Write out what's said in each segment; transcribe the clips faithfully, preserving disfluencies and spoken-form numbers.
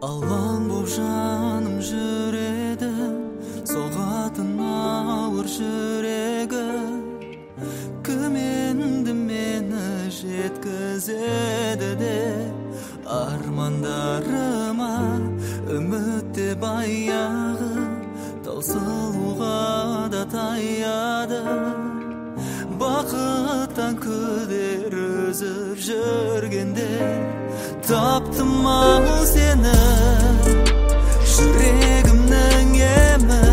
Алаң боп жаным жүреді, соғатын ауыр жүрегі. Кім енді мені жеткізеді де, армандарыма үмітте баяғы, таусылуға да таяды. Бақыттан күдер үзіп жүргенде, таптым ау сені, жүрегімнің емі.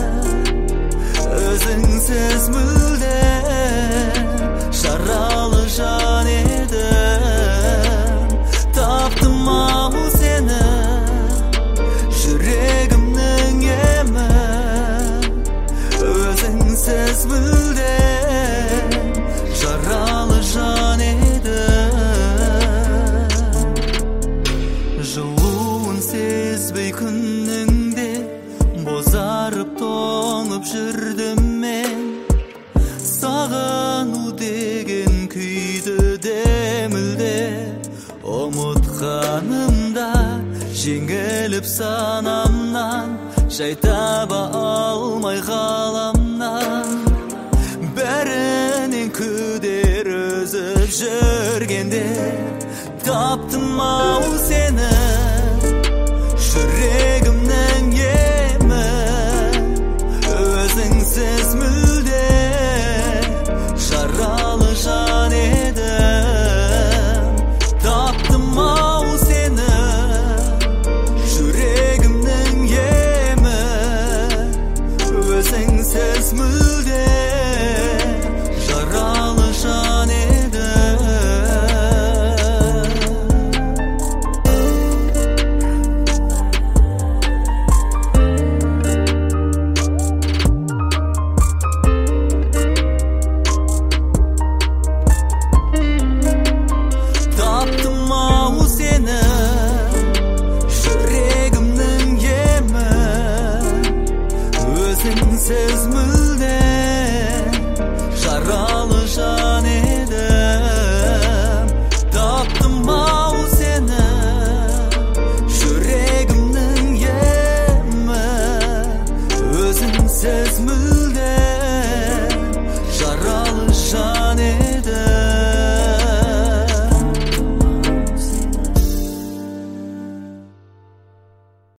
Өзіңсіз мүлде жаралы жан едім. Таптым ау сені, жүрегімнің емі. Өзіңсіз мүлде жаралы жан едім. Жылуын сезбей күніңде бозарып тоңып жүрдім мен. Сағыну деген күйді де мүлде ұмытқанымда, жеңіліп санамнан, жай таба алмай ғаламнан. Бәрінен күдер үзіп жүргенде, таптым ау сені, жүрегімнің емі. Өзіңсіз мүлде жаралы жан едім. Таптым ау сені, жүрегімнің емі. Өзіңсіз мүлде жаралы жан едім. Sensiz